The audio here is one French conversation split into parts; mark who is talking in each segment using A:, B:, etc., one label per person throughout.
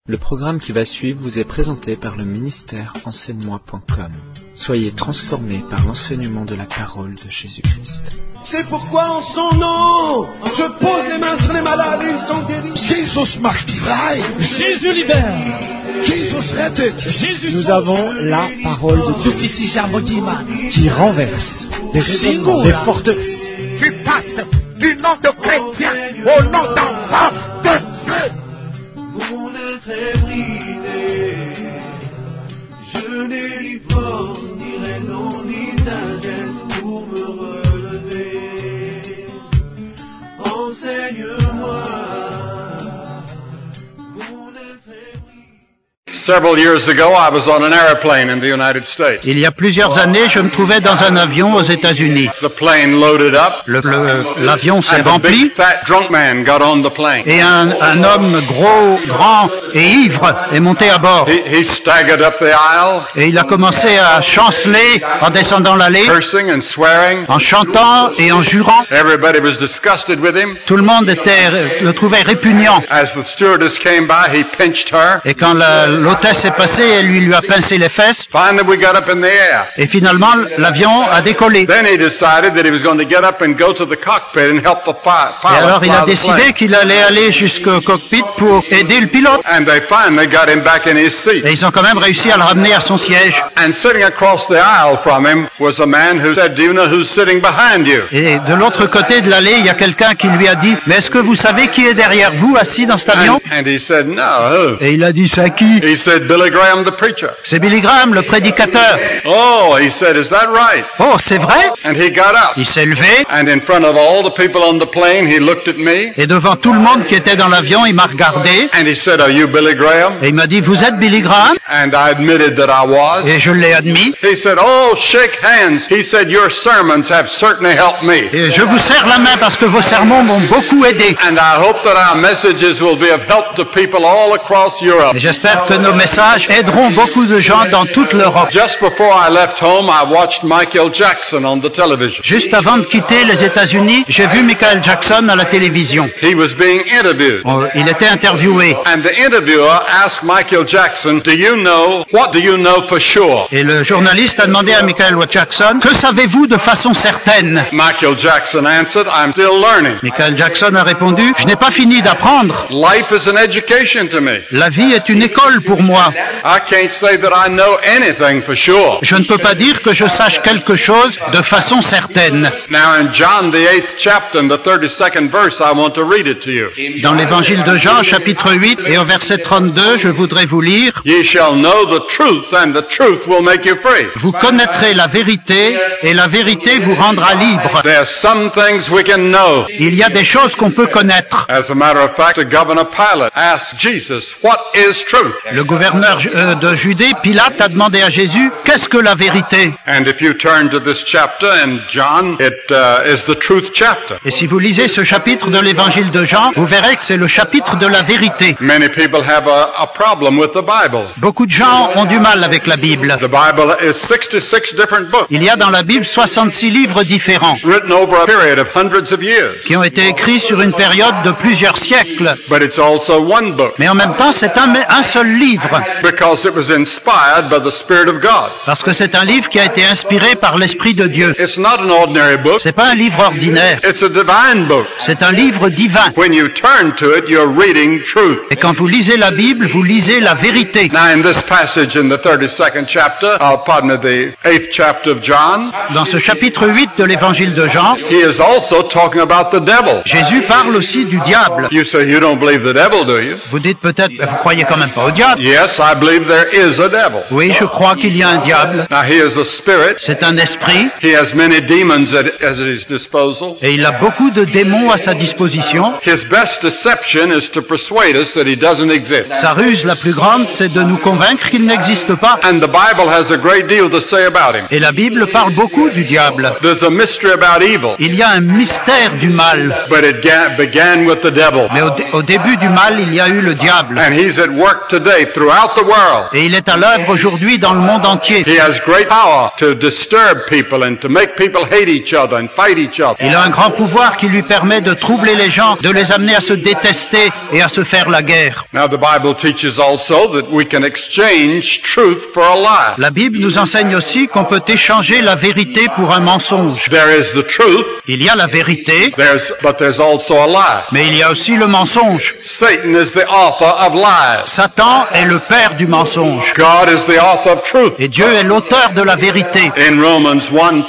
A: Le programme qui va suivre vous est présenté par le ministère enseigne-moi.com. Soyez transformés par l'enseignement de la parole de Jésus-Christ.
B: C'est pourquoi en son nom, je pose les mains sur les malades et ils sont guéris.
C: Jesus macht frei.
B: Jésus libère.
C: Jesus rettet.
B: Jésus
D: Nous avons la parole de Dieu qui renverse des raisonnements, des forteresses.
C: Tu passes du nom de chrétien au nom d'enfant de Dieu.
E: Mon être est brisé, je n'ai ni force, ni raison, ni sagesse pour me relever. Enseigne-moi, mon être est brisé.
F: Several years ago, I was on an airplane in the United States.
G: Il y a plusieurs années, je me trouvais dans un avion aux États-Unis.
F: The plane loaded up.
G: L'avion s'est
F: And a
G: rempli
F: big fat drunk man got on the plane.
G: et un homme gros, grand et ivre est monté à bord.
F: He staggered up the aisle,
G: Et il a commencé à chanceler en descendant l'allée,
F: cursing and swearing.
G: en chantant et en jurant.
F: Everybody was disgusted with him.
G: Tout le monde le trouvait répugnant.
F: As the stewardess came by, he pinched her.
G: Et quand l'hôtesse est passée, elle lui a pincé les fesses.
F: Finally, we got up in the air.
G: Et finalement, l'avion a décollé.
F: Then he decided that he was going to get up and go to the cockpit and help the pilot.
G: Et alors il a
F: fly the
G: décidé
F: plane.
G: qu'il allait aller jusqu'au cockpit pour aider le pilote.
F: And they finally got him back in his seat.
G: Et ils ont quand même réussi à le ramener à son siège.
F: And sitting across the aisle from him was a man who said, "Do you know who's sitting behind you?"
G: Et de l'autre côté de l'allée, il y a quelqu'un qui lui a dit « Mais est-ce que vous savez qui est derrière vous, assis dans cet avion ?»
F: And he said, "No."
G: Et il a dit « C'est qui ?»
F: He said, "Billy Graham, the preacher."
G: C'est Billy Graham, le prédicateur.
F: Oh, he said, "Is that right?"
G: Oh, c'est vrai?
F: And he got up.
G: Il s'est levé,
F: And in front of all the people on the plane, he looked at me
G: et devant tout le monde qui était dans l'avion, il m'a regardé,
F: and he said, "Are you Billy Graham?"
G: et il m'a dit « Vous êtes Billy Graham ?»
F: And I admitted that I was.
G: Et je l'ai admis.
F: He said, "Oh, shake hands." He said, "Your sermons have certainly helped me."
G: Et je vous serre la main parce que vos sermons m'ont beaucoup aidé.
F: And I hope that our messages will be of help to people all across Europe.
G: Et j'espère que nos messages aideront beaucoup de gens dans toute l'Europe.
F: Just before I left home, I watched Michael Jackson on the television.
G: Juste avant de quitter les États-Unis, j'ai vu Michael Jackson à la télévision.
F: He was being interviewed.
G: Il était interviewé.
F: And the interviewer asked Michael Jackson, what do you know for sure?
G: Et le journaliste a demandé à Michael Jackson, que savez-vous de façon certaine?
F: Michael Jackson answered, "I'm still learning."
G: Michael Jackson a répondu, je n'ai pas fini d'apprendre.
F: Life is an education to me.
G: La vie est une école pour moi.
F: I can't say that I know anything for sure.
G: Je ne peux pas dire que je sache quelque chose de façon certaine.
F: Now in John the 8th chapter, in the 32nd verse, I want to read it to you.
G: Dans l'évangile de Jean, chapitre 8, et au verset 32, je voudrais vous lire,
F: Ye shall know the truth, and the truth will make you free.
G: vous connaîtrez la vérité, et la vérité vous rendra libre.
F: There's some things we can know.
G: Il y a des choses qu'on peut connaître.
F: As a matter of fact, the governor Pilate asked Jesus, "What is truth?"
G: Le gouverneur de Judée, Pilate, a demandé à Jésus, qu'est-ce que la vérité?
F: And if you turn to this chapter in John, it is the truth chapter.
G: Et si vous lisez ce chapitre de l'évangile de Jean, vous verrez que c'est le chapitre de la vérité.
F: Many people have a problem with the Bible.
G: Beaucoup de gens ont du mal avec la Bible.
F: The Bible is 66 different books,
G: Il y a dans la Bible 66 livres différents
F: written over a period of hundreds of years.
G: qui ont été écrits sur une période de plusieurs siècles.
F: But it's also one book,
G: Mais en même temps, c'est un seul livre,
F: because it was inspired by the Spirit of God.
G: parce que c'est un livre qui a été inspiré par l'Esprit de Dieu.
F: It's not an ordinary book.
G: C'est pas un livre ordinaire,
F: It's a divine book.
G: c'est un livre divin.
F: When you turn to it, you're reading truth.
G: Et quand vous lisez la Bible, vous lisez la vérité.
F: Now in this passage in the 32nd chapter, the 8th chapter of John,
G: Dans ce chapitre 8 de l'évangile de Jean,
F: he is also talking about the devil.
G: Jésus parle aussi du diable.
F: You say you don't believe the devil, do you?
G: Vous dites peut-être, vous croyez quand même pas au diable.
F: Yes, I believe there is a devil.
G: Oui, je crois qu'il y a un diable.
F: Now he is a spirit.
G: C'est un esprit,
F: He has many demons at his disposal.
G: et il a beaucoup de démons à sa disposition.
F: His best deception is to persuade us that he doesn't exist.
G: Sa ruse la plus grande, c'est de nous convaincre qu'il n'existe pas.
F: And the Bible has a great deal to say about him.
G: Et la Bible parle beaucoup du diable.
F: There's a mystery about evil,
G: Il y a un mystère du mal.
F: but it began with the devil.
G: Mais au début du mal, il y a eu le diable.
F: And he's at work today throughout the world.
G: Et il est à l'œuvre aujourd'hui dans le monde entier.
F: He has great power to disturb people and to make people hate each other and fight each other.
G: Il a un grand pouvoir qui lui permet de troubler les gens, de les amener à se détester et à se faire la guerre.
F: Now the Bible teaches also that we can exchange truth for a lie.
G: La Bible nous enseigne aussi qu'on peut échanger la vérité pour un mensonge.
F: There is the truth,
G: Il y a la vérité,
F: but there's also a lie.
G: mais il y a aussi le mensonge.
F: Satan is the author of lies.
G: Satan est le père du mensonge.
F: God is the author of truth.
G: Et Dieu est l'auteur de la vérité.
F: In Romans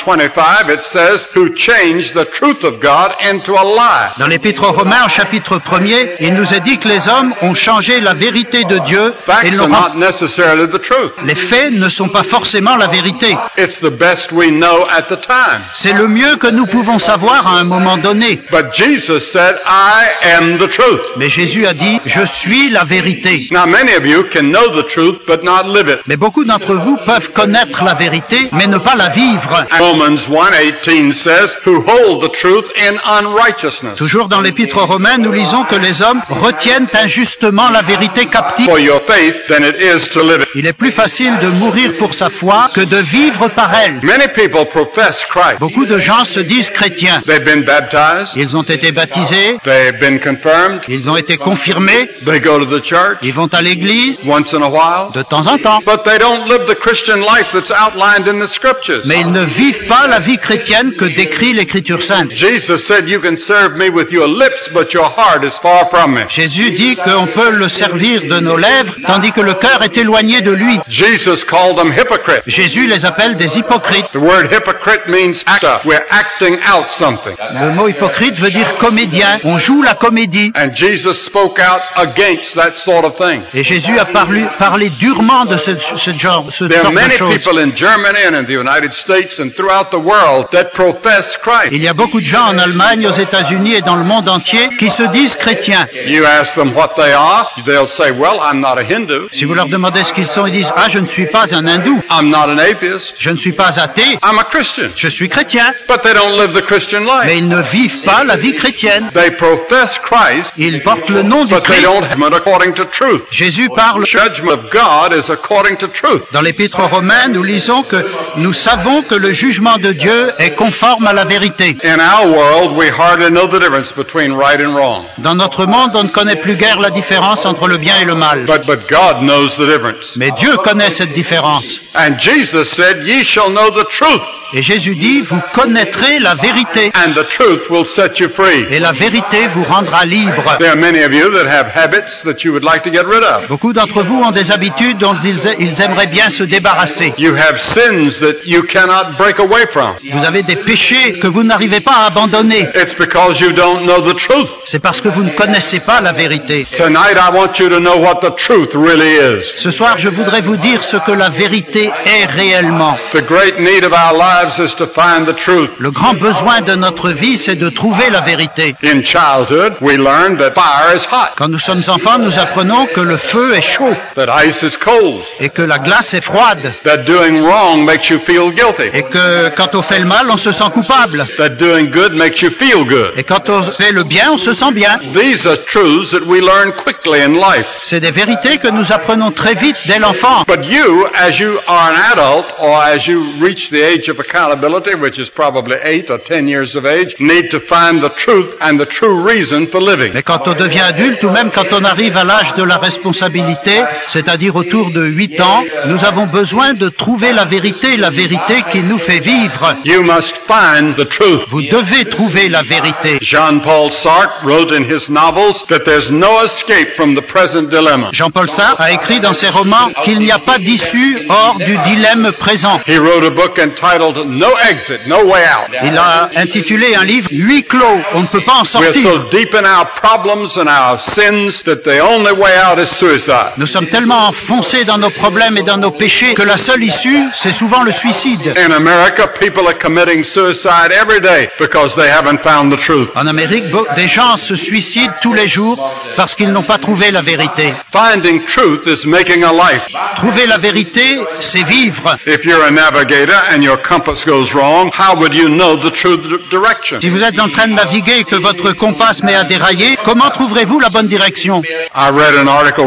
F: 1:25 it says to change the truth of God into a lie.
G: Dans l'Épître aux Romains, au chapitre 1er, il nous est dit que les hommes ont changé la vérité de Dieu et
F: Facts
G: l'ont
F: are not necessarily the truth.
G: Les faits ne sont pas forcément la vérité.
F: It's the best we know at the time.
G: C'est le mieux que nous pouvons savoir à un moment donné.
F: But Jesus said, I am the truth.
G: Mais Jésus a dit, je suis la vérité.
F: Now many of you can know the truth but not live it.
G: Mais beaucoup d'entre vous peuvent connaître la vérité, mais ne pas la vivre.
F: Romans 1:18 says, who hold the truth in unrighteousness.
G: Toujours dans l'Épître aux Romains, nous lisons que les hommes retiennent injustement la vérité captive.
F: For your faith than it is to live it.
G: Il est plus facile de mourir pour sa foi que de vivre par elle.
F: Many people profess Christ.
G: Beaucoup de gens se disent chrétiens.
F: They've been baptized.
G: Ils ont été baptisés,
F: They've been confirmed.
G: ils ont été confirmés,
F: They go to the church
G: ils vont à l'église
F: once in a while.
G: de temps en temps.
F: But they don't live the Christian life that's outlined in the scriptures.
G: Mais ils ne vivent pas la vie chrétienne que décrit l'Écriture sainte.
F: Jesus said, you can serve me with your lips, but your heart is far from me.
G: Jésus dit qu'on peut le servir de nos lèvres, tandis que le cœur est éloigné de lui.
F: Jesus called them hypocrites.
G: Jésus les appelle des hypocrites.
F: The word hypocrite means actor. We're acting out something.
G: Le mot hypocrite veut dire comédien. On joue la comédie.
F: And Jesus spoke out against that sort of thing.
G: Et Jésus a parlé durement de ce genre
F: There are
G: de
F: many
G: choses.
F: people in Germany and in the United States and throughout the world that profess Christ.
G: Il y a beaucoup de gens en Allemagne, aux États-Unis et dans le monde entier qui se disent chrétiens.
F: You ask them what they are, they'll say, well, I'm not a Hindu.
G: Si vous leur demandez ce qu'ils sont, ils disent « Ah, je ne suis pas un hindou,
F: I'm not an atheist.
G: je ne suis pas athée,
F: I'm a Christian.
G: je suis chrétien.
F: But they don't live the Christian »
G: Mais
F: life.
G: ils ne vivent pas la vie chrétienne.
F: They profess Christ,
G: Ils portent le nom du
F: but they
G: Christ.
F: don't have it according to truth.
G: Jésus parle.
F: The judgment of God is according to truth.
G: Dans l'Épître aux Romains, nous lisons que nous savons que le jugement de Dieu est conforme à la vérité.
F: In our world, we hardly know the difference between right and wrong.
G: Dans notre monde, on ne connaît plus guère la différence entre le bien et le mal.
F: But God knows the difference.
G: Mais Dieu connaît cette différence.
F: And Jesus said, ye shall know the truth,
G: Et Jésus dit, vous connaîtrez la vérité.
F: and the truth will set you free.
G: Et la vérité vous rendra libre.
F: There are many of you that have habits that you would like to get rid of.
G: Beaucoup d'entre vous ont des habitudes dont ils aimeraient bien se débarrasser.
F: You have sins that you cannot break away from.
G: Vous avez des péchés que vous n'arrivez pas à abandonner.
F: It's because you don't know the truth.
G: C'est parce que vous ne connaissez pas la vérité.
F: Tonight I want you to know what the truth really is.
G: Ce soir, je voudrais vous dire ce que la vérité est réellement.
F: The great need of our lives is to find the truth.
G: Le grand besoin de notre vie, c'est de trouver la vérité.
F: In childhood, we learn that fire is hot,
G: Quand nous sommes enfants, nous apprenons que le feu est chaud
F: that ice is cold,
G: et que la glace est froide
F: that doing wrong makes you feel guilty,
G: et que quand on fait le mal, on se sent coupable
F: that doing good makes you feel good.
G: et quand on fait le bien, on se sent bien.
F: These are truths that we learn quickly in life.
G: C'est des vérités que nous apprenons très vite dès l'enfant.
F: But you, as you are an adult, or as you reach the age of accountability, which is probably 8 or 10 years of age, need to find the truth and the true reason for living.
G: Mais quand on devient adulte ou même quand on arrive à l'âge de la responsabilité, c'est-à-dire autour de 8 ans, nous avons besoin de trouver la vérité qui nous fait vivre.
F: You must find the truth.
G: Vous devez trouver la vérité.
F: Jean-Paul Sartre wrote in his novels that there's no escape from the present dilemma.
G: Jean-Paul Sartre a écrit dans ses romans qu'il n'y a pas d'issue hors du dilemme présent.
F: He wrote a book entitled No Exit, No Way Out.
G: Il a intitulé un livre « Huis clos, on ne peut pas en
F: We're
G: sortir ».
F: so deep in our problems and our sins that the only way out is suicide.
G: Nous sommes tellement enfoncés dans nos problèmes et dans nos péchés que la seule issue, c'est souvent le suicide.
F: In America, people are committing suicide every day because they haven't found the truth.
G: En Amérique, des gens se suicident tous les jours parce qu'ils n'ont pas trouvé la vérité.
F: Finding truth is making a life.
G: Trouver la vérité, c'est vivre.
F: If you're a navigator and your compass goes wrong, how would you know the true direction?
G: Si vous êtes en train de naviguer et que votre compas met à dérailler, comment trouverez-vous la bonne direction?
F: I read an article recently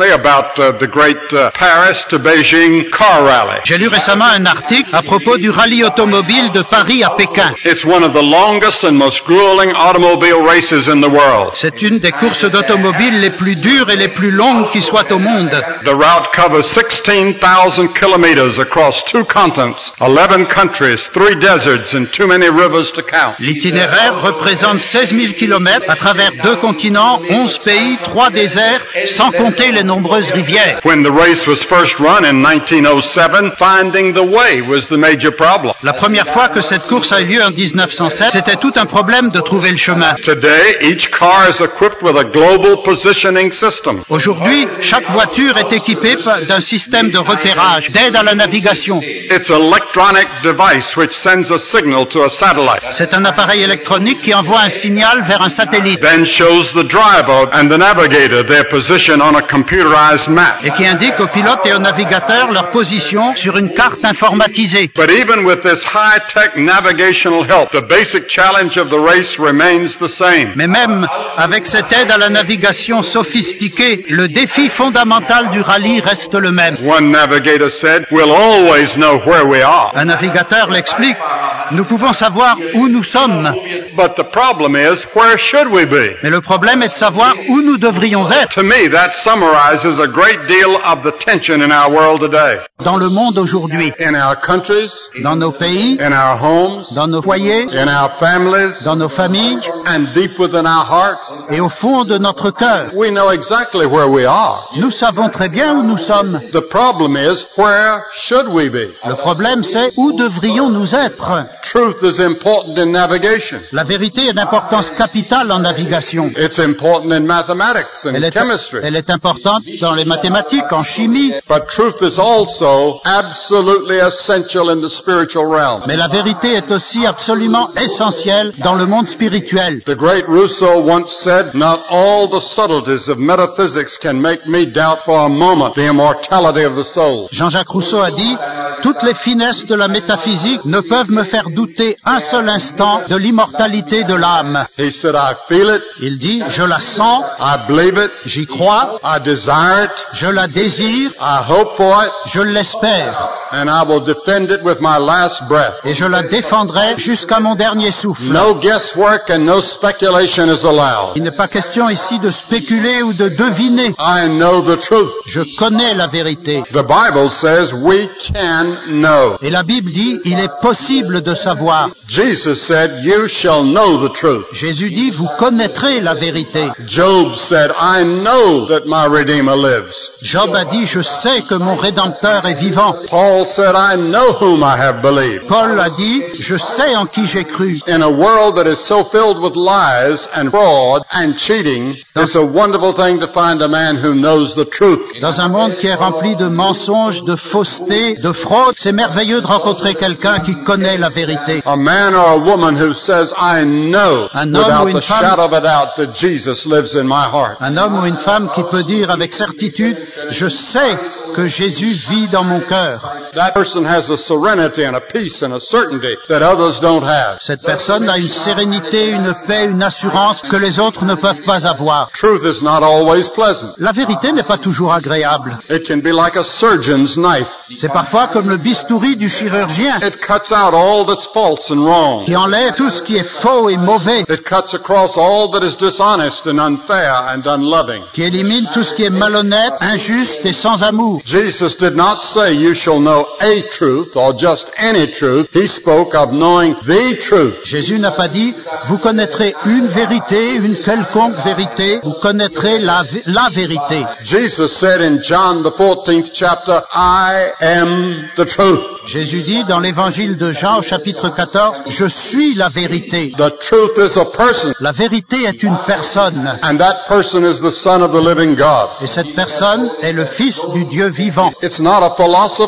F: recently about the great Paris to Beijing car rally.
G: J'ai lu récemment un article à propos du rallye automobile de Paris à Pékin.
F: It's one of the longest and most grueling automobile races in the world.
G: C'est une des courses d'automobile les plus dures et les plus longues qui soient au monde.
F: The route covers 16,000 kilometers across 2 continents, 11 countries, 3 deserts, and too many rivers to count.
G: L'itinéraire représente 16 000 kilomètres à travers 2 continents, 11 pays, 3 déserts, sans compter les nombreuses rivières.
F: When the race was first run in 1907, finding the way was the major problem.
G: La première fois que cette course a eu lieu en 1907, c'était tout un problème de trouver le chemin.
F: Today, each car is equipped with a global positioning system.
G: Aujourd'hui, chaque voiture est équipée d'un système de repérage, d'aide à la navigation.
F: It's an electronic device which sends a signal to a satellite.
G: C'est un appareil électronique qui envoie un signal vers un satellite.
F: Then shows the driver and the navigator their position on a computerized map.
G: Et qui indique aux pilotes et aux navigateurs leur position sur une carte informatisée.
F: But even with this high-tech navigational help, the basic challenge of the race remains the same.
G: Mais même avec cette aide à la navigation sophistiquée, le défi fondamental du rallye reste le même.
F: One navigator said, "We'll always know where we are."
G: Un navigateur l'explique. Nous pouvons savoir où nous sommes.
F: But the problem is, where should we be?
G: Mais le problème est de savoir où nous devrions être.
F: To me, that summarizes a great deal of the tension in our world today.
G: Dans le monde aujourd'hui,
F: In our countries,
G: dans nos pays,
F: in our homes,
G: dans nos foyers,
F: in our families,
G: dans nos familles
F: and deep within our hearts,
G: et au fond de notre cœur.
F: we know exactly where we are.
G: Nous savons très bien où nous sommes.
F: The problem is, where should we be?
G: Le problème c'est où devrions-nous être.
F: Truth is important in navigation.
G: La vérité est d'importance capitale en navigation.
F: It's important in mathematics and chemistry.
G: Elle est importante dans les mathématiques, en chimie.
F: But truth is also absolutely essential in the spiritual realm.
G: Mais la vérité est aussi absolument essentielle dans le monde spirituel.
F: The great Rousseau once said, "Not all the subtleties of metaphysics can make me doubt for a moment the immortality of the soul."
G: Jean-Jacques Rousseau a dit, toutes les finesses de la métaphysique ne peuvent me faire douter un seul instant de l'immortalité de l'âme.
F: He said, "I feel it,
G: Il dit, je la sens,
F: I believe it,
G: j'y crois,
F: I desire it,
G: je la désire,
F: I hope for it,
G: je l'espère,
F: and I will defend it with my last breath."
G: et je la défendrai jusqu'à mon dernier souffle.
F: No guesswork and no speculation is allowed.
G: Il n'est pas question ici de spéculer ou de deviner.
F: I know the truth.
G: Je connais la vérité.
F: The Bible says we can know.
G: Et la Bible dit, il est possible de savoir.
F: Jesus said, "You shall know the truth."
G: Jésus dit, vous connaîtrez la vérité.
F: Job said, "I know that my Redeemer lives."
G: Job a dit, je sais que mon Rédempteur est vivant.
F: Paul said, "I know whom I have believed."
G: Paul a dit, je sais en qui j'ai cru.
F: In a world that is so filled with lies and fraud and cheating, it's a wonderful thing to find a man who knows the truth.
G: Dans un monde qui est rempli de mensonges, de fausseté, de fraude, c'est merveilleux de rencontrer quelqu'un qui connaît la vérité.
F: A man or a woman who says, "I know
G: Un homme ou
F: without
G: une
F: the
G: femme-
F: shadow of a doubt that Jesus lives in my heart."
G: Un homme ou une femme qui peut dire avec certitude, je sais que Jésus vit dans mon cœur.
F: That person has a serenity and a peace and a certainty that others don't have.
G: Cette personne a une sérénité, une paix, une assurance que les autres ne peuvent pas avoir.
F: Truth is not always pleasant.
G: La vérité n'est pas toujours agréable.
F: It can be like a surgeon's knife.
G: C'est parfois comme le bistouri du chirurgien
F: It cuts out all that's false and wrong.
G: qui enlève tout ce qui est faux et mauvais,
F: It cuts across all that is dishonest and unfair and unloving.
G: qui élimine tout ce qui est malhonnête, injuste et sans amour.
F: Jesus did not say you shall know a truth or just any truth. He spoke of knowing the truth.
G: Jésus n'a pas dit, vous connaîtrez une vérité, une quelconque vérité, vous connaîtrez la vérité.
F: Jesus said in John the 14th chapter, "I am the truth."
G: Jésus dit dans l'évangile de Jean au chapitre 14, je suis la vérité.
F: The truth is a person,
G: La vérité est une personne,
F: and that person is the Son of the living God.
G: et cette personne est le Fils du Dieu vivant.
F: It's not a philosophy or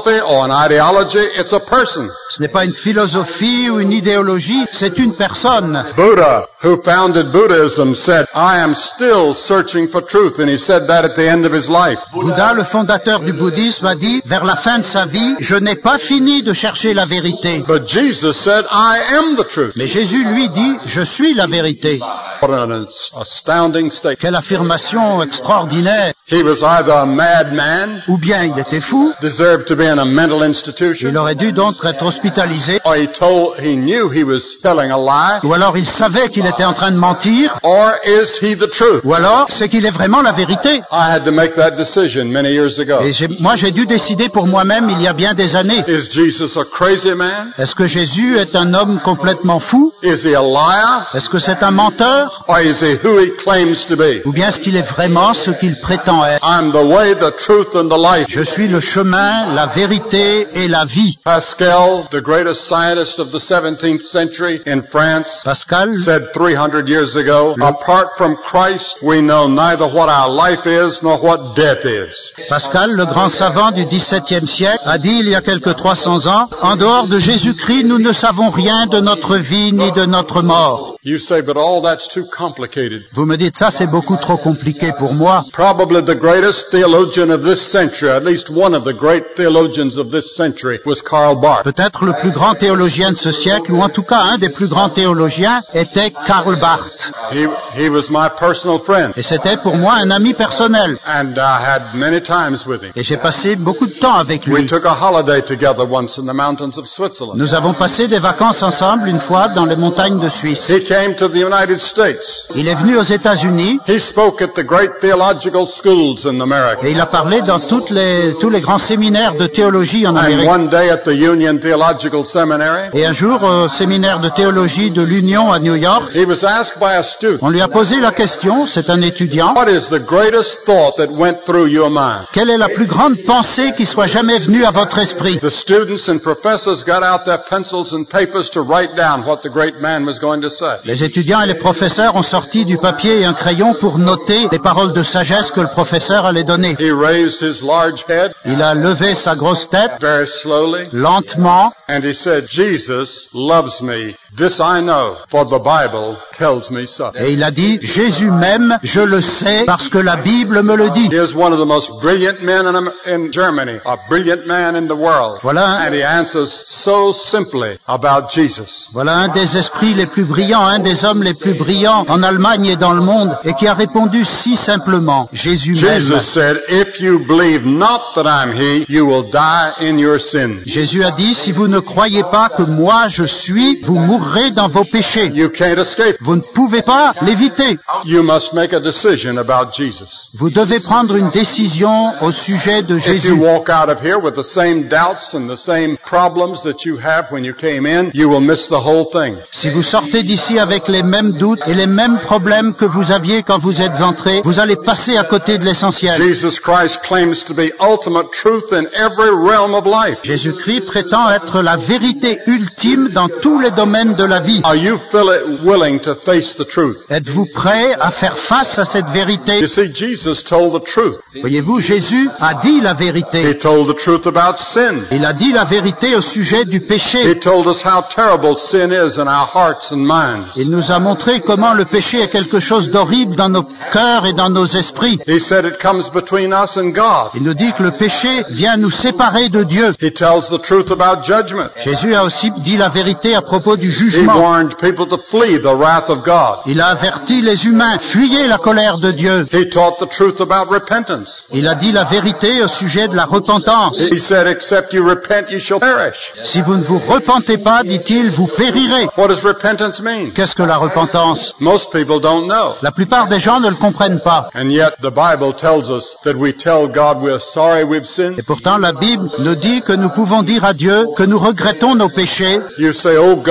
F: or an ideology, it's a person.
G: Ce n'est pas une philosophie ou une idéologie, c'est une personne.
F: Buddha, who founded Buddhism, said, I am still searching for truth, and he said that at the end of his life.
G: Bouddha, le fondateur du bouddhisme, a dit, vers la fin de sa vie, je n'ai pas fini de chercher la vérité.
F: But Jesus said, I am the truth.
G: Mais Jésus, lui, dit, je suis la vérité.
F: What an astounding statement.
G: Quelle affirmation extraordinaire.
F: He was either a madman,
G: Ou bien il était fou,
F: deserved to be in a mental institution,
G: il aurait dû donc être hospitalisé,
F: or he knew he was telling a lie,
G: ou alors il savait qu'il était en train de mentir,
F: or is he the truth?
G: ou alors c'est qu'il est vraiment la vérité.
F: I had to make that decision many years ago.
G: Et moi j'ai dû décider pour moi-même il y a bien des années.
F: Is Jesus a crazy man?
G: Est-ce que Jésus est un homme complètement fou?
F: Is he a liar?
G: Est-ce que c'est un menteur?
F: Or is he who he claims to be?
G: Ou bien est-ce qu'il est vraiment ce qu'il prétend être?
F: I'm the way, the truth, and the life.
G: Je suis le chemin, la vérité et la vie.
F: Pascal, the greatest scientist of the 17th century in France,
G: Pascal,
F: said 300 years ago, apart from Christ, we know neither what our life is nor what death is.
G: Pascal, le grand savant du XVIIe siècle, a dit il y a quelque 300 ans, en dehors de Jésus-Christ, nous ne savons rien de notre vie ni de notre mort.
F: You say, but all that's too complicated.
G: Vous me dites ça, c'est beaucoup trop compliqué pour moi.
F: Probably the greatest theologian of this century, at least one of the great theologians of this century, was Karl Barth.
G: Peut-être le plus grand théologien de ce siècle, ou en tout cas un des plus grands théologiens, était Karl Barth.
F: He was my personal friend.
G: Et c'était pour moi un ami personnel.
F: And I had many times with him.
G: Et j'ai passé beaucoup de temps avec
F: We
G: lui.
F: took a holiday together once in the mountains of Switzerland.
G: Nous avons passé des vacances ensemble une fois dans les montagnes de Suisse.
F: He came to the United States.
G: Il est venu aux États-Unis
F: He spoke at the great theological schools in America.
G: et il a parlé dans tous les grands séminaires de théologie en
F: And
G: Amérique.
F: one day at the Union Theological Seminary,
G: Et un jour, au séminaire de théologie de l'Union à New York,
F: he was asked by a student,
G: on lui a posé la question, c'est un étudiant,
F: what is the greatest thought that went through your mind?
G: quelle est la plus grande pensée qui soit jamais venue à votre esprit?
F: The students and professors got out their pencils and papers to write down what the great man was going to say.
G: Les étudiants et les professeurs ont sorti du papier et un crayon pour noter les paroles de sagesse que le professeur allait donner.
F: He raised his large head
G: Il a levé sa grosse tête,
F: very slowly,
G: lentement,
F: and he said, Jesus loves me. This I know, for the Bible tells me so.
G: et il a dit, Jésus m'aime, je le sais, parce que la Bible me le dit.
F: Here's one of the most brilliant men in Germany, a brilliant man in the world.
G: Voilà.
F: And he answers so simply about Jesus.
G: Voilà un des esprits les plus brillants, un des hommes les plus brillants en Allemagne et dans le monde, et qui a répondu si simplement, Jésus m'aime.
F: Jesus said, if you believe not that I'm he, you will die in your sins.
G: Jésus a dit, si vous ne croyez pas que moi je suis, vous mourrez dans vos péchés.
F: You can't escape.
G: Vous ne pouvez pas l'éviter.
F: You must make a decision about Jesus.
G: Vous devez prendre une décision au sujet de
F: If you
G: Jésus.
F: walk out of here with the same doubts and the same problems that you have when you came in, you will miss the whole thing.
G: Si vous sortez d'ici avec les mêmes doutes et les mêmes problèmes que vous aviez quand vous êtes entrés, vous allez passer à côté de l'essentiel.
F: Jesus Christ claims to be ultimate truth in every realm of life.
G: Jésus-Christ prétend être la vérité ultime dans tous les domaines de la vie.
F: Are you willing to face the truth?
G: Êtes-vous prêt à faire face à cette vérité?
F: You see, Jesus told the truth.
G: Voyez-vous, Jésus a dit la vérité.
F: He told the truth about sin.
G: Il a dit la vérité au sujet du
F: He
G: péché.
F: told us how terrible sin is in our hearts and minds.
G: Il nous a montré comment le péché est quelque chose d'horrible dans nos cœurs et dans nos esprits.
F: He said it comes between us and God.
G: Il nous dit que le péché vient nous séparer de Dieu.
F: He tells the truth about judgment.
G: Jésus a aussi dit la vérité à propos du
F: He
G: jugement.
F: warned people to flee the wrath of God.
G: Il a averti les humains, fuyez la colère de Dieu.
F: He taught the truth about repentance.
G: Il a dit la vérité au sujet de la repentance.
F: He said, except you repent, you shall perish.
G: Si vous ne vous repentez pas, dit-il, vous périrez.
F: What does repentance mean?
G: Qu'est-ce que la repentance?
F: Most people don't know.
G: La plupart des gens ne le comprennent pas.
F: And yet the Bible tells us that we tell God we're sorry we've sinned.
G: Et pourtant, la Bible nous dit que nous pouvons dire à Dieu que nous regrettons nos péchés.
F: You say, oh God, I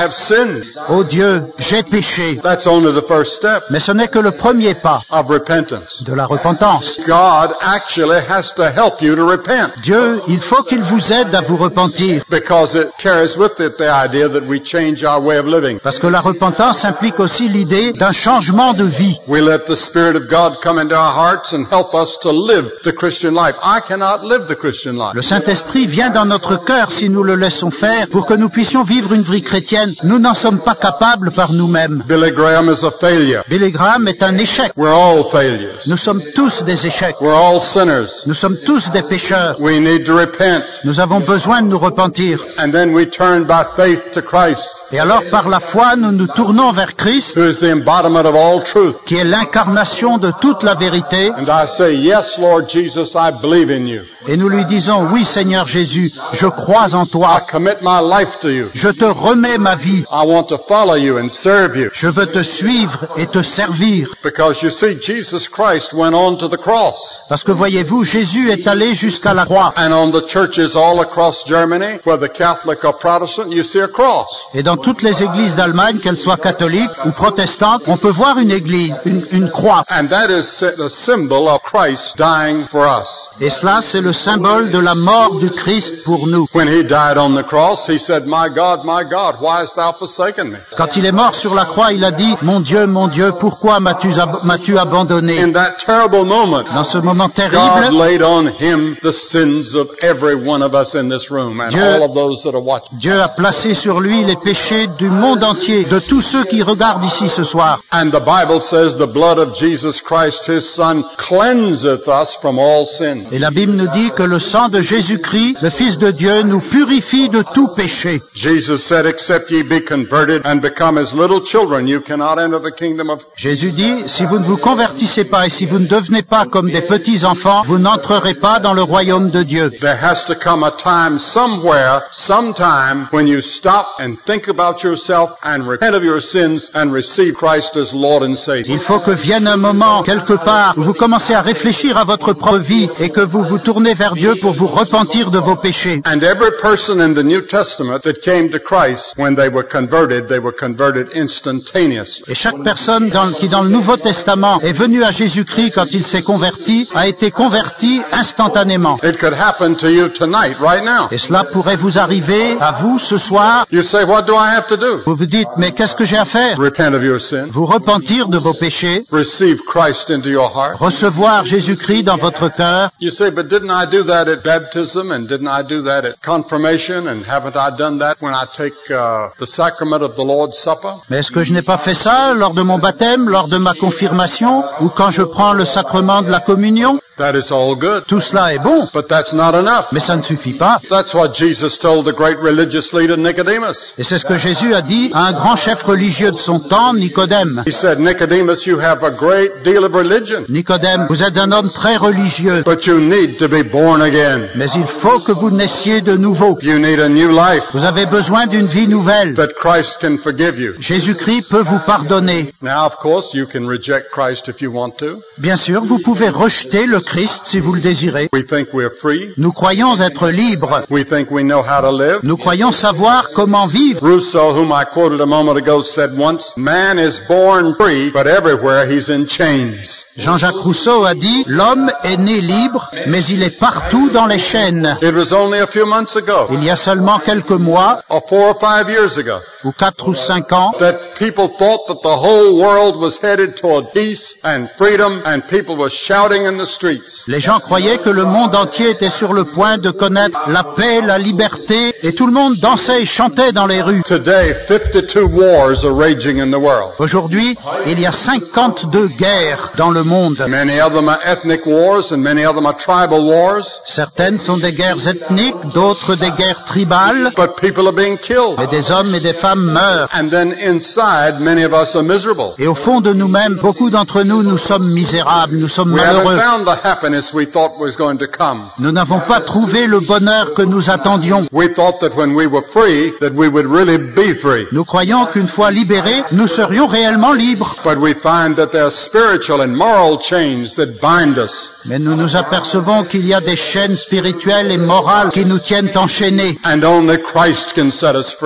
F: have sinned.
G: Oh Dieu, j'ai péché.
F: That's only the first step
G: Mais ce n'est que le premier pas
F: of repentance.
G: de la repentance.
F: God actually has to help you to repent
G: Dieu, il faut qu'il vous aide à vous repentir.
F: because it carries with it the idea that we change our way of living.
G: Parce que la repentance implique aussi l'idée d'un changement de vie.
F: We let the Spirit of God come into our hearts and help us to live the Christian life. I cannot live the Christian life.
G: Le Saint-Esprit vient dans notre cœur si nous le laissons faire pour que nous puissions vivre une vie chrétienne. Nous n'en sommes pas capables par nous-mêmes.
F: Billy Graham is a failure.
G: Billy Graham est un échec.
F: We're all failures.
G: Nous sommes tous des échecs.
F: We're all sinners.
G: Nous sommes tous des pécheurs.
F: We need to repent.
G: Nous avons besoin de nous repentir.
F: And then we turn by faith to Christ,
G: Et alors par la foi, nous nous tournons vers Christ,
F: who is the embodiment of all truth.
G: qui est l'incarnation de toute la vérité,
F: And I say, yes, Lord Jesus, I believe in you.
G: et nous lui disons, oui Seigneur Jésus, je crois en
F: I
G: toi,
F: commit my life to you.
G: je te remets ma vie,
F: I want to follow you and serve you.
G: je veux te suivre et te servir.
F: Because you see, Jesus Christ went on to the cross.
G: Parce que voyez-vous, Jésus est allé jusqu'à la croix.
F: And on the churches all across Germany, whether Catholic or Protestant, you see a cross.
G: Et dans toutes les églises d'Allemagne, qu'elles soient catholiques ou protestantes, on peut voir une église, une croix.
F: And that is the symbol of Christ dying for us.
G: Et cela, c'est le symbole de la mort du Christ pour nous.
F: When he died on the cross, he said, my God, why hast thou forsaken me?
G: Quand il est mort sur la croix, il a dit, mon Dieu, pourquoi m'as-tu abandonné?
F: In that terrible moment,
G: Dans ce moment
F: God
G: terrible,
F: laid on him the sins of every one of us in this room and
G: Dieu-
F: all of those that are watching.
G: Dieu a placé sur lui les péchés du monde entier, de tous ceux qui regardent ici ce soir.
F: And the Bible says the blood of Jesus Christ, his son, cleanseth us from all sin.
G: Et la Bible nous dit que le sang de Jésus-Christ, le Fils de Dieu, nous purifie de tout péché.
F: Jesus said, except ye be converted and become as little children, you cannot enter the kingdom of...
G: Jésus dit, si vous ne vous convertissez pas et si vous ne devenez pas comme des petits enfants, vous n'entrerez pas dans le royaume de Dieu.
F: There has to come a time somewhere, sometime, when you stop and think about yourself and repent of your sins and receive Christ as Lord and Savior.
G: Il faut que vienne un moment, quelque part, où vous commencez à réfléchir à votre propre vie et que vous vous tournez vers Dieu pour vous repentir de vos péchés.
F: And every person in the New Testament that came to Christ, when they were converted instantaneously.
G: Et chaque personne qui dans le Nouveau Testament est venue à Jésus-Christ quand il s'est converti, a été converti instantanément.
F: It could happen to you tonight, right now.
G: Et cela pourrait vous arriver à vous ce soir.
F: You say, what do I have to do?
G: Vous vous dites, mais qu'est-ce que j'ai à faire?
F: Repent of your sin.
G: Vous repentir de vos péchés,
F: Receive Christ into your heart.
G: recevoir Jésus-Christ dans votre cœur.
F: You say, but didn't I do that at baptism and didn't I do that at confirmation and haven't I done that when I take the sacrament of the Lord's Supper?
G: Mais est-ce que je n'ai pas fait ça lors de mon baptême, lors de ma confirmation, ou quand je prends le sacrement de la communion?
F: That is all good.
G: Tout cela est bon,
F: But that's not enough.
G: mais ça ne suffit pas.
F: That's what Jesus told the great religious leader Nicodemus.
G: Et c'est ce que Jésus a dit à un grand chef religieux de son temps, Nicodème.
F: He said, Nicodemus, you have a great deal of religion,
G: Nicodème, vous êtes un homme très religieux,
F: but you need to be born again.
G: mais il faut que vous naissiez de nouveau.
F: You need a new life
G: Vous avez besoin d'une vie nouvelle.
F: that Christ can forgive you.
G: Jésus-Christ peut vous pardonner.
F: Now, of course, you can reject Christ if you want to.
G: Bien sûr, vous pouvez rejeter le Christ si vous le désirez.
F: We think we're free.
G: Nous croyons être libres.
F: We think we know how to live.
G: Nous croyons savoir comment vivre.
F: Rousseau, whom I quoted a moment ago, said once, man is born free, but everywhere he's in chains.
G: Jean-Jacques Rousseau a dit, l'homme est né libre, mais il est partout dans les chaînes.
F: It was only a few months ago,
G: Il y a seulement quelques mois,
F: or 4 or 5 years ago,
G: ou 4 ou 5 ans,
F: that people thought that the whole world was headed toward peace and freedom, and people were shouting in the streets.
G: les gens croyaient que le monde entier était sur le point de connaître la paix, la liberté, et tout le monde dansait et chantait dans les rues.
F: Today, 52 wars are raging in the world.
G: Aujourd'hui, il y a 52 guerres dans le monde.
F: Many of them are ethnic wars, and many of them are tribal wars,
G: Certaines sont des guerres ethniques, d'autres des guerres tribales,
F: but people are being killed.
G: mais des hommes et des femmes meurent.
F: And then inside, many of us are miserable.
G: Et au fond de nous-mêmes, beaucoup d'entre nous, nous sommes misérables, nous sommes
F: We haven't
G: malheureux.
F: found the happiness we thought was going to come.
G: Nous n'avons pas trouvé le bonheur que nous attendions.
F: We thought that when we were free, that we would really be free.
G: Nous croyons qu'une fois libérés, nous serions réellement libres.
F: But we find that there are spiritual and moral chains that bind us.
G: Mais nous nous apercevons qu'il y a des chaînes spirituelles et morales qui nous tiennent enchaînés.
F: And only Christ can set us free.
G: Et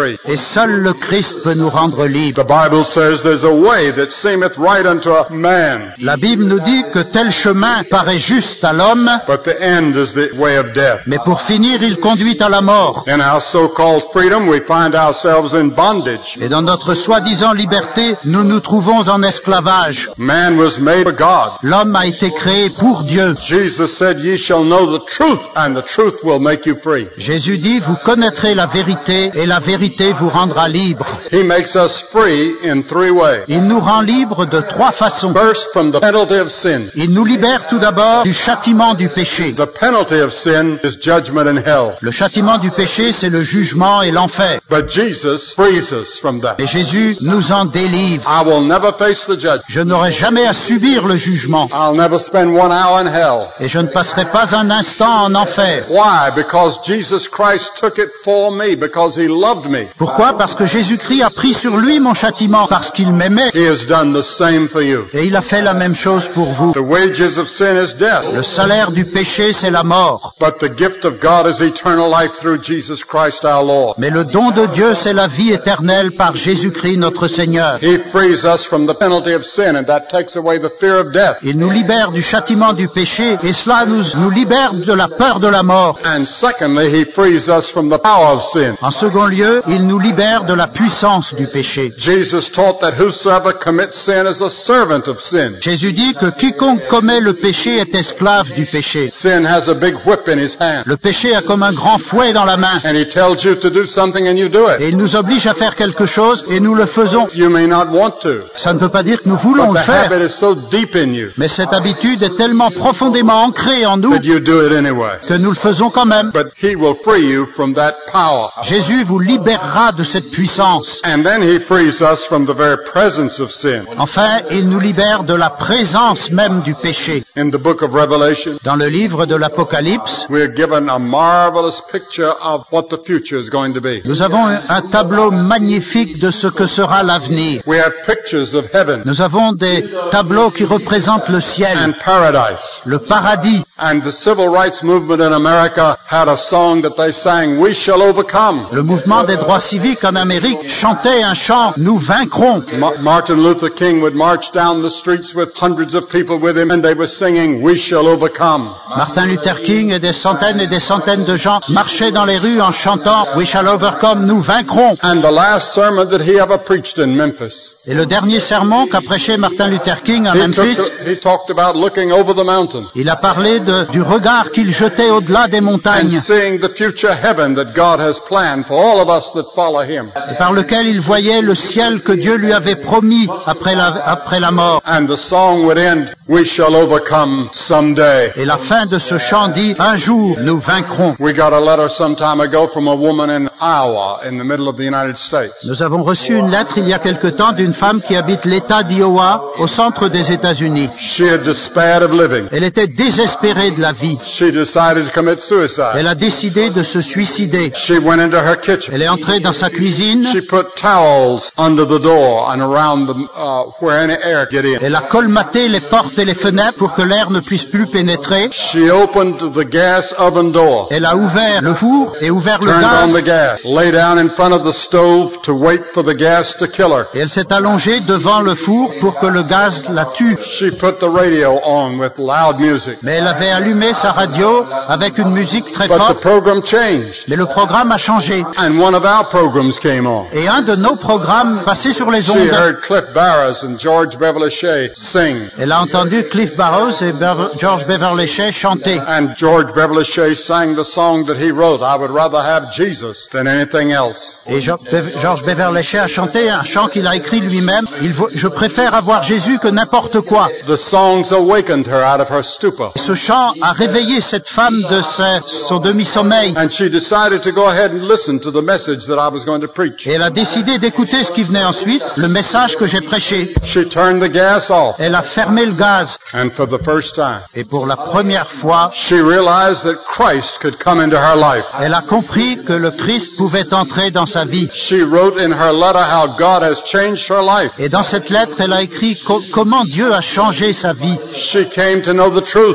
G: seul le Christ peut nous rendre libres.
F: The Bible says there's a way that seemeth right unto a man,
G: La Bible nous dit que tel chemin paraît juste à l'homme,
F: but the end is the way of death.
G: mais pour finir, il conduit à la mort.
F: In our so-called freedom, we find ourselves in bondage.
G: Et dans notre soi-disant liberté, nous nous trouvons en esclavage.
F: Man was made for God.
G: L'homme a été créé pour Dieu.
F: Jesus said, ye shall know the truth, and the truth will make you free.
G: Jésus dit, vous connaîtrez la vérité et la vérité vous rendra libre.
F: He makes us free in three ways.
G: Il nous rend libres de trois façons.
F: First, from the penalty of sin.
G: Il nous libère tout d'abord du châtiment du péché.
F: The penalty of sin is judgment in hell.
G: Le châtiment du péché, c'est le jugement et l'enfer.
F: But Jesus frees us from that.
G: Et Jésus nous en délivre.
F: I will never face the judgment.
G: Je n'aurai jamais à subir le jugement.
F: I'll never spend 1 hour in hell.
G: Et je ne passerai pas un instant en enfer.
F: Why? Because Jesus Christ took it for me, because he loved me.
G: Pourquoi? Parce que Jésus-Christ a pris sur lui mon châtiment, parce qu'il m'aimait.
F: He has done the same for you.
G: Et il a fait la même chose pour vous.
F: The wages of sin is death.
G: Le salaire du péché, c'est la mort.
F: But the gift of God is eternal life through Jesus Christ our Lord.
G: Mais le don de Dieu, c'est la vie éternelle par Jésus-Christ notre Seigneur.
F: He frees us from the penalty of sin, and that takes away the fear of death.
G: Il nous libère du châtiment du péché, et cela nous libère de la peur de la mort.
F: And secondly, he frees us from the power of sin.
G: En second lieu, il nous libère de la puissance du péché.
F: Jesus taught that whosoever commits sin is a servant of sin.
G: Jésus dit que quiconque commet le péché est esclave du péché.
F: Sin has a big whip in his hand,
G: Le péché a comme un grand fouet dans la main.
F: and he tells you to do something and you do
G: Et
F: it.
G: il nous oblige à faire quelque chose et nous le faisons.
F: You may not want to,
G: Ça ne veut pas dire que nous voulons
F: but
G: le
F: the
G: faire.
F: habit is so deep in you
G: Mais cette habitude est tellement profondément ancrée en nous
F: that you do it anyway.
G: que nous le faisons quand même.
F: But he will free you from that power.
G: Jésus vous libérera de cette puissance.
F: And then he frees us from the very presence of sin.
G: Enfin, il nous libère de la présence même du péché.
F: In the book of Revelation,
G: Dans le livre de l'Apocalypse,
F: we are given a marvelous picture of what the future is going to be.
G: nous avons un tableau magnifique de ce que sera l'avenir.
F: We have pictures of heaven
G: Nous avons des tableaux qui représentent le ciel,
F: and paradise.
G: le paradis.
F: And the civil rights movement in America had a song that they sang, "We shall overcome."
G: Le mouvement des droits civiques en Amérique chantait un chant, nous vaincrons.
F: Martin Luther King would march down the streets with hundreds of people with him, and they were singing, "We shall overcome."
G: Martin Luther King et des centaines de gens marchaient dans les rues en chantant We shall overcome, nous vaincrons.
F: And the last sermon that he ever preached in Memphis,
G: Et le dernier sermon qu'a prêché Martin Luther King à Memphis,
F: he talked about looking over the mountain
G: il a parlé du regard qu'il jetait au-delà des
F: and
G: montagnes,
F: seeing the future heaven that God has planned for all of us that follow him.
G: et par lequel il voyait le ciel que Dieu lui avait promis après la mort.
F: And the song would end, "We shall overcome someday."
G: Et la fin de ce chant dit, un jour nous vaincrons.
F: We got a letter some time ago from a woman in Iowa in the middle of the United States.
G: Nous avons reçu une lettre il y a quelque temps d'une femme qui habite l'État d'Iowa, au centre des États-Unis.
F: She had despaired of living.
G: Elle était désespérée de la vie.
F: She decided to commit suicide.
G: Elle a décidé de se suicider.
F: She went into her kitchen.
G: Elle est entrée dans sa cuisine.
F: She put towels under the door and around the where any air get in.
G: Elle a colmaté les portes et les fenêtres pour que l'air ne puisse plus pénétrer.
F: She opened the gas oven door,
G: Elle a ouvert le four et ouvert le
F: turned on the
G: gaz.
F: gas, lay down in front of the stove to wait for the gas to kill her.
G: Et elle s'est allongée devant le four pour que le gaz la tue.
F: She put the radio on with loud music.
G: Mais elle avait allumé sa radio avec une musique très
F: But the
G: forte.
F: program changed,
G: Mais le programme a changé.
F: and one of our programs came on.
G: Et un de nos programmes passait sur les
F: She
G: ondes.
F: heard Cliff Barrows and George Beverly Shea sing,
G: Elle a entendu Cliff Barrows et George Beverly Shea chanter.
F: and George Beverly Shea sang the song that he wrote, "I would rather have Jesus than anything else."
G: Et George Beverly Shea a chanté un chant qu'il a écrit lui-même. Je préfère avoir Jésus que n'importe quoi.
F: The songs awakened her out of her stupor,
G: Ce chant a réveillé cette femme de son demi-sommeil.
F: and she decided to go ahead and listen to the message that I was going to preach.
G: Et elle a décidé d'écouter ce qui venait ensuite, le message que j'ai prêché.
F: She turned the gas off,
G: Elle a fermé le gaz.
F: and for the first time,
G: Et pour la première fois,
F: she realized that Christ could come into her life.
G: elle a compris que le Christ pouvait entrer dans sa vie.
F: She wrote in her letter how God has changed her life.
G: Et dans cette lettre, elle a écrit comment Dieu a changé sa vie.
F: She came to know the truth.
G: Elle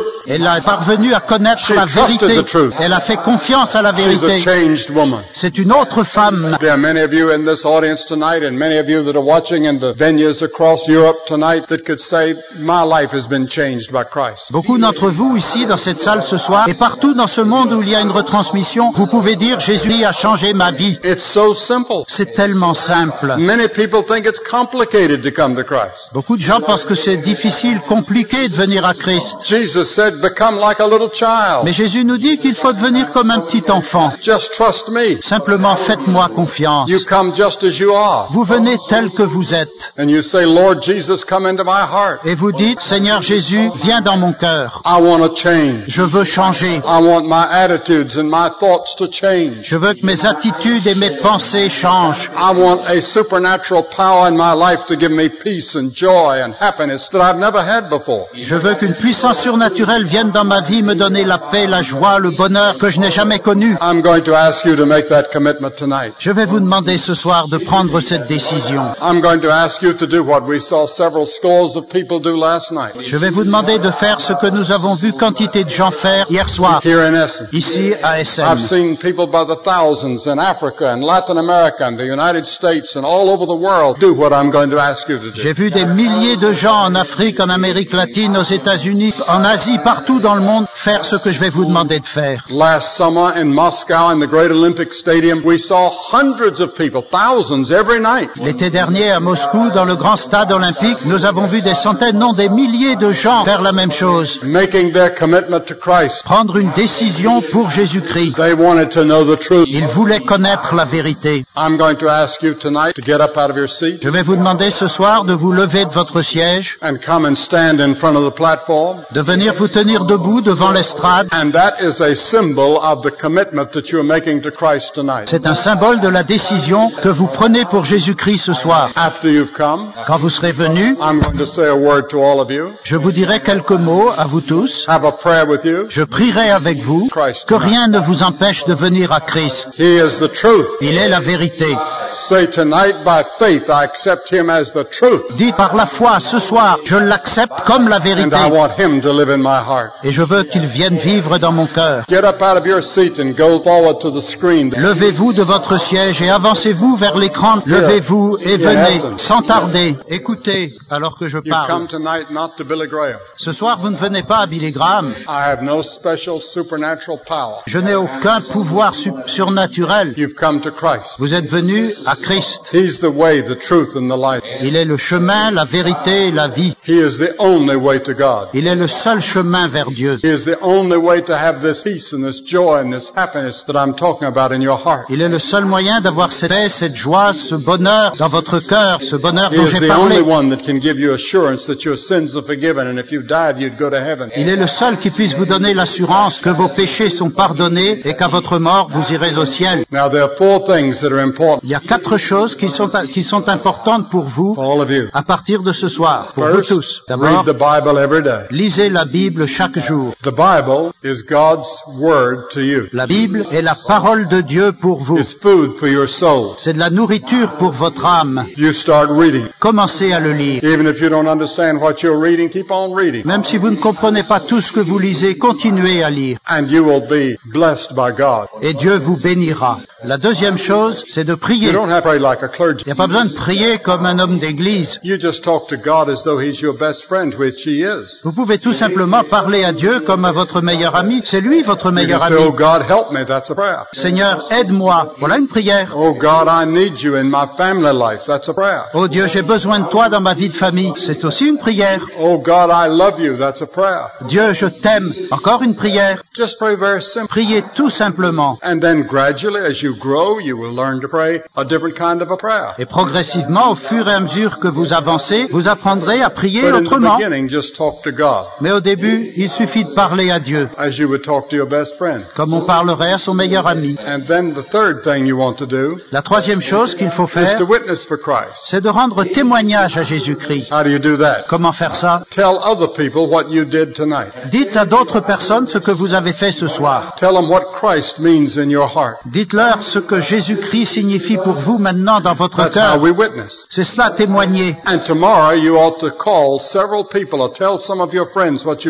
G: est parvenue à connaître la vérité. Elle a fait confiance à la
F: She's a
G: vérité.
F: changed woman.
G: C'est une autre femme.
F: There are many of you in this audience tonight and many of you that are watching in the venues across Europe tonight that could say, my life has been changed by Christ.
G: Beaucoup d'entre vous ici dans cette salle ce soir et partout dans ce monde où il y a une retransmission, vous pouvez dire Jésus a changé ma vie.
F: It's so simple.
G: C'est tellement simple.
F: Many people think it's complicated to come to Christ.
G: Beaucoup de gens pensent que c'est difficile, compliqué de venir à Christ.
F: Jesus said, become like a little child.
G: Mais Jésus nous dit qu'il faut devenir comme un petit enfant.
F: Just trust me.
G: Simplement faites-moi confiance.
F: You come just as you are.
G: Vous venez tel que vous êtes.
F: And you say, Lord Jesus, come into my heart.
G: Et vous dites, Seigneur Jésus, viens dans mon cœur.
F: I want to change.
G: Je veux changer.
F: I want my attitudes and my thoughts to change.
G: Je veux que mes attitudes et mes pensées changent.
F: I want a supernatural power in my life to give me peace and joy and happiness that I've never had before.
G: Je veux qu'une puissance surnaturelle vienne dans ma vie me donner la paix, la joie, le bonheur que je n'ai jamais connu.
F: I'm going to ask you to make that commitment tonight.
G: Je vais vous demander ce soir de prendre cette décision.
F: I'm going to ask you to do what we saw several scores of people do last night
G: Je vais vous demander de faire ce que nous avons vu quantité de gens faire hier soir,
F: here in Essen.
G: ici à SM.
F: I've seen people by the thousands in Africa and Latin America and the United States and all over the world do what I'm going to ask you to do.
G: J'ai vu des milliers de gens en Afrique, en Amérique latine, aux États-Unis, en Asie, partout dans le monde, faire ce que je vais vous demander de faire.
F: Last summer in Moscow in the Great Olympic Stadium, we saw hundreds of people, thousands every night.
G: L'été dernier à Moscou, dans le grand stade olympique, nous avons vu des centaines, non des milliers de gens faire la même chose.
F: Making their commitment to Christ.
G: Prendre une décision pour Jésus-Christ.
F: They wanted to know the truth.
G: Ils voulaient connaître la vérité.
F: I'm going to ask you tonight to get up out of your seat
G: Je vais vous demander ce soir de vous lever de votre siège,
F: and come and stand in front of the platform.
G: de venir vous tenir debout devant l'estrade.
F: And that is a symbol of the commitment that you are making to Christ tonight.
G: C'est un symbole de la décision que vous prenez pour Jésus-Christ ce soir.
F: After you've come,
G: Quand vous serez venus,
F: I'm going to say a word to all of you.
G: je vous dirai quelques mots à vous tous.
F: Have a prayer with you.
G: Je prierai avec vous que rien ne vous empêche de venir à Christ.
F: He is the truth.
G: Il est la vérité.
F: Say tonight, by faith, I accept Him as the truth.
G: Dis par la foi ce soir, je l'accepte comme la
F: And
G: vérité.
F: I want Him to live in my heart.
G: Et je veux qu'il vienne vivre dans mon cœur.
F: Get up out of your seat and go forward to the screen.
G: Levez-vous de votre siège et avancez-vous vers l'écran. Levez-vous et venez, sans tarder. Écoutez, alors que je
F: You
G: parle.
F: come tonight not to Billy Graham.
G: Ce soir, vous ne venez pas à Billy Graham.
F: I have no special supernatural power.
G: Je n'ai aucun pouvoir surnaturel.
F: You've come to Christ.
G: Vous êtes venus à Christ.
F: He's the way, the truth, and the life.
G: Il est le chemin, la vérité et la vie.
F: He is the only way to God.
G: Il est le seul chemin vers Dieu.
F: He is the only way to have this peace and this joy and this happiness that I'm talking about in your heart.
G: Il est le seul moyen d'avoir cette paix, cette joie, ce bonheur dans votre cœur, ce bonheur
F: He
G: dont
F: is
G: j'ai
F: the only
G: parlé.
F: one that can give you assurance that your sins are forgiven and if you died, you'd go to heaven.
G: Il est le seul qui puisse vous donner l'assurance que vos péchés sont pardonnés et qu'à votre mort, vous irez au ciel.
F: Now, there are four things that are important
G: Il y a 4 choses qui sont importantes pour vous
F: for all of you.
G: à partir de ce soir, pour vous
F: First,
G: tous.
F: read
G: D'abord,
F: the Bible every day.
G: lisez la Bible chaque jour.
F: The Bible is God's word to you.
G: La Bible est la parole de Dieu pour vous.
F: It's food for your soul.
G: C'est de la nourriture pour votre âme.
F: You start reading.
G: Commencez à le lire.
F: Even if you don't understand what you're reading, keep on reading.
G: Même si vous ne comprenez pas tout ce que vous lisez, continuez à lire.
F: And you will be blessed by God.
G: Et Dieu vous bénira. La deuxième chose, c'est de prier.
F: You don't have to pray like a clergy.
G: Il n'y a pas besoin de prier comme un homme d'église.
F: You just talk to God as though He's your best friend, which He is.
G: Vous pouvez tout simplement parler à Dieu comme à votre meilleur ami. C'est lui votre
F: You
G: meilleur
F: can say,
G: ami.
F: oh God, help me. That's a prayer.
G: Seigneur, aide-moi. Voilà une prière.
F: Oh God, I need you in my family life. That's a prayer.
G: Oh Dieu, j'ai besoin de toi dans ma vie de famille. C'est aussi une prière.
F: Oh God, I love you. That's a prayer.
G: Dieu, je t'aime. Encore une prière.
F: Just pray very simple.
G: Priez tout simplement.
F: And then gradually, as you grow, you will learn to pray a different kind of a prayer.
G: Et progressivement, au fur et à mesure que vous avancez, vous apprendrez à prier
F: But in the
G: autrement.
F: beginning, just talk to God
G: Mais au début, il suffit de parler à Dieu,
F: as you would talk to your best friend.
G: comme on parlerait à son meilleur ami.
F: And then the third thing you want to do
G: La troisième chose qu'il faut
F: is
G: faire,
F: to witness for Christ.
G: c'est de rendre témoignage à Jésus-Christ.
F: How do you do that?
G: Comment faire ça?
F: Tell other people what you did tonight.
G: Dites à d'autres personnes ce que vous avez fait ce soir.
F: Tell them what Christ means in your heart.
G: Dites-leur ce que Jésus-Christ signifie pour vous maintenant dans votre
F: That's how
G: cœur.
F: we witness.
G: C'est cela, témoigner.
F: And tomorrow you ought to call several people or tell some of your friends what you did tonight.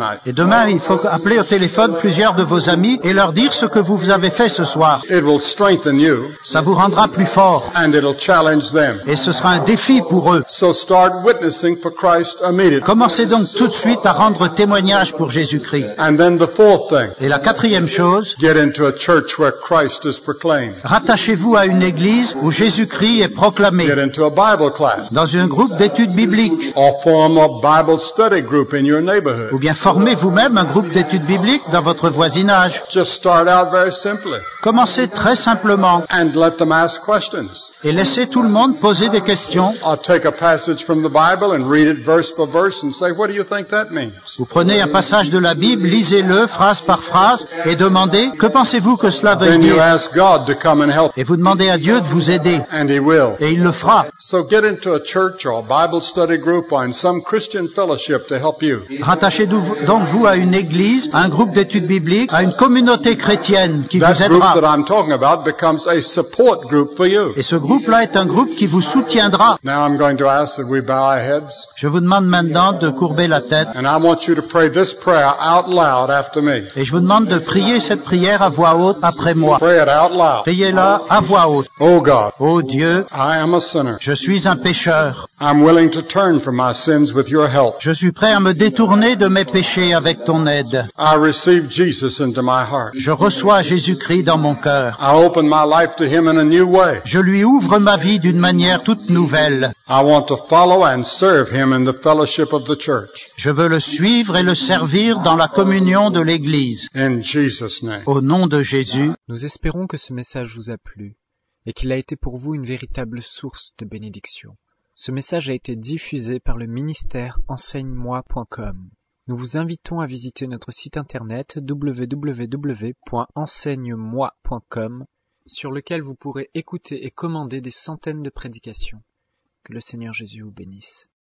F: tonight.
G: Et demain, il faut appeler au téléphone plusieurs de vos amis et leur dire ce que vous avez fait ce soir.
F: It will strengthen you
G: Ça vous rendra plus fort.
F: and it'll challenge them.
G: Et ce sera un défi pour eux.
F: So start witnessing for Christ immediately.
G: Commencez donc tout de suite à rendre témoignage pour Jésus-Christ.
F: And then the fourth thing,
G: Et la quatrième chose,
F: get into a church where Christ is proclaimed.
G: rattachez-vous à une église où Jésus-Christ est proclamé.
F: Get into a Bible class
G: Dans un groupe d'études bibliques.
F: or form a Bible study group in your neighborhood.
G: Ou bien formez vous-même un groupe d'études bibliques dans votre voisinage.
F: Just start out very simply
G: Commencez très simplement
F: and let them ask questions.
G: et laissez tout le monde poser des questions.
F: I'll take a passage from the Bible and read it verse by verse and say, what do you think that means?
G: Vous prenez un passage de la Bible, lisez-le phrase par phrase et demandez « Que pensez-vous que cela veut
F: Then you
G: dire ?»
F: ask God to come and help,
G: Et vous demandez à Dieu de vous aider.
F: and He will.
G: Et il le fera.
F: So get into a church or a Bible study group or in some Christian fellowship to help you.
G: Rattachez-vous donc vous à une église, à un groupe d'études bibliques, à une communauté chrétienne qui
F: That
G: vous
F: group
G: aidera.
F: that I'm talking about becomes a support group for you.
G: Et ce groupe-là est un groupe qui vous soutiendra.
F: Now I'm going to ask that we bow our heads,
G: Je vous demande maintenant de courber la tête
F: and I want you to pray this prayer out loud after me.
G: et je vous demande de prier cette prière à voix haute après moi.
F: Pray it out loud.
G: Priez-la à voix haute.
F: Oh God,
G: Ô Dieu,
F: I am a sinner.
G: je suis un pécheur.
F: I'm willing to turn from my sins with your help.
G: Je suis prêt à me détourner de mes péchés avec ton aide.
F: I receive Jesus into my heart.
G: Je reçois Jésus-Christ dans mon cœur.
F: I open my life to Him in a new way.
G: Je lui ouvre ma vie d'une manière toute nouvelle.
F: I want to follow and serve Him in the fellowship of the church.
G: Je veux le suivre et le servir dans la communion de l'Église.
F: In Jesus' name.
G: Au nom de Jésus.
A: Nous espérons que ce message vous a plu et qu'il a été pour vous une véritable source de bénédiction. Ce message a été diffusé par le ministère enseigne-moi.com. Nous vous invitons à visiter notre site internet www.enseigne-moi.com sur lequel vous pourrez écouter et commander des centaines de prédications. Que le Seigneur Jésus vous bénisse.